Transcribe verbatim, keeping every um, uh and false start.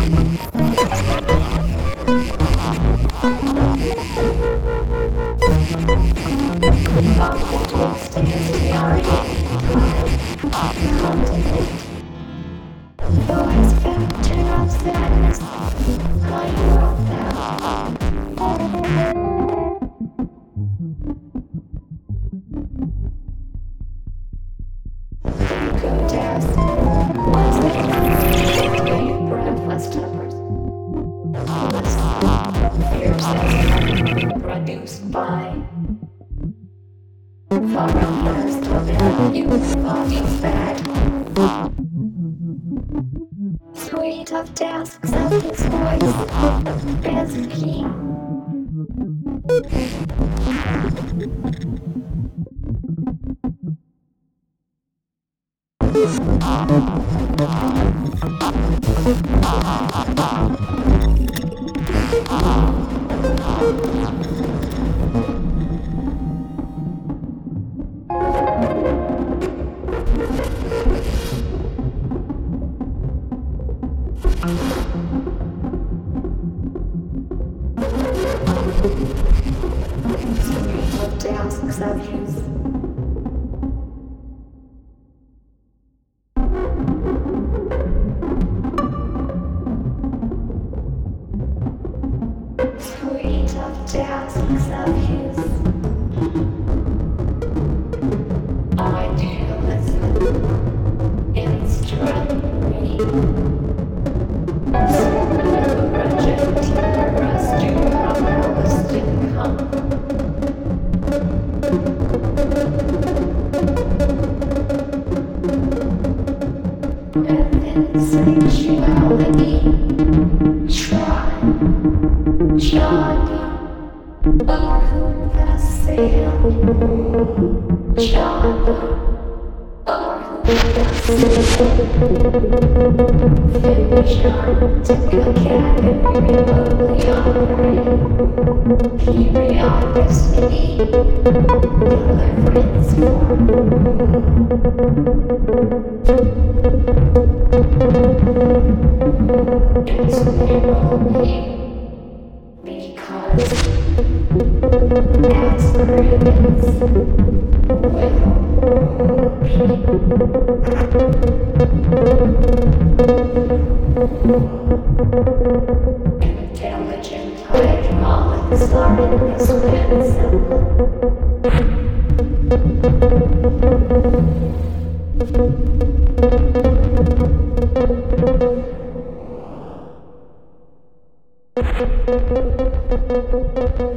Produced by foreigners to their youth body's bad. Suite of tasks of his voice as king. Suite of tasks of his Suite of tasks of his idealism instrumentary projecting us to realistic come and then sexuality try Shani, Arun Vasil, Shana, Arun Vasil, Finish Arctic Academy remotely operating, periodicity, deliverance form. It's only because as grievance will intelligent hydraulics are indispensable. Thank you.